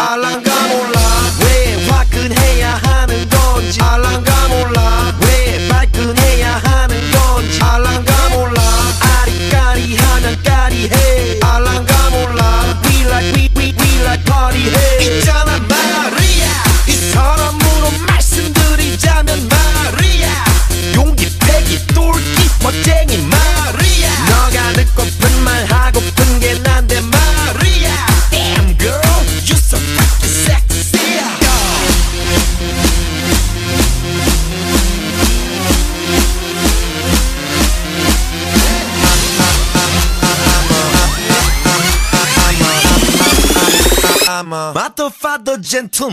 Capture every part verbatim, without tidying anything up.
알랑가 몰라 왜 화끈해야 하는 건지 알랑가 몰라 왜 발끈해야 하는 건지 알랑가 몰라 아리까리하면 까리해 알랑가 몰라 We like we we we like party 해 있잖아 마리아 이 사람으로 말씀드리자면 마리아 용기 패기 똘끼 멋쟁이 마리아 너가 듣고픈 말 하고픈 게 난데 마리아 Damn girl you so freaking sexy I'm a motherfucker gentleman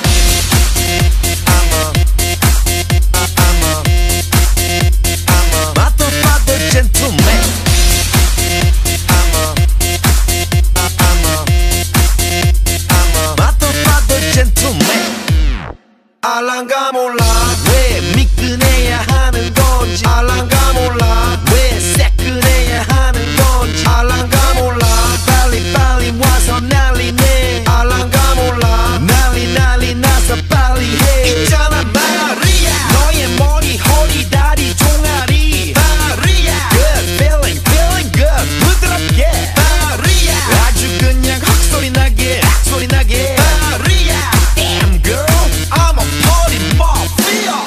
I'm a I'm a I'm a motherfucker gentleman I'm a I'm a I'm a motherfucker gentleman 알랑가 몰라 왜 미끈해야 하는 건지 알랑가 몰라 왜 새끈해야 하는 건지 알랑가 몰라 빨리 빨리 와서 난리네 알랑가 몰라 난리 난리 나서 빨리 해 있잖아 마리아 너의 머리 허리 다리 종아리 마리아 Good feeling feeling good 부드럽게 마리아 아주 그냥 헉소리 나게 소리 나게 마리아 Damn girl I'm a party mafia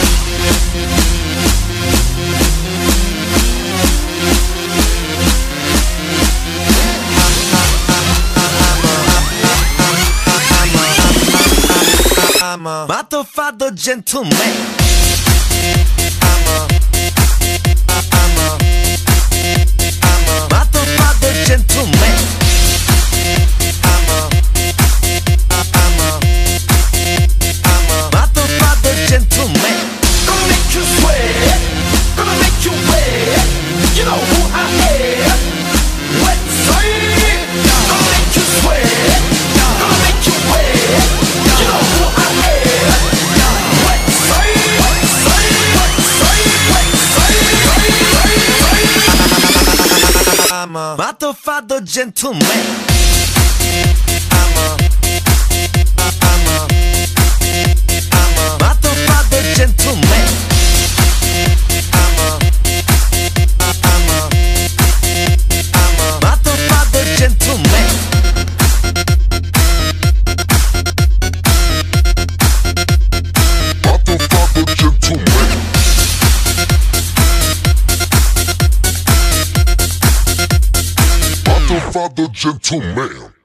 I'm a motherfucker gentleman I'm a I'm a I'm a motherfucker gentleman I'm a I'm a I'm a motherfucker gentleman Gonna make you sweat Gonna make you wet You know who I am Wet sweat Gonna make you sweat Gonna make you wet You know who I am Wet sweat Wet sweat Wet sweat Wet sweat I'm a motherfucker gentleman I'm a I'm a I'm a motherfucker gentleman I'm a I'm a I'm a motherfucker gentleman Motherfucker gentleman Motherfucker gentleman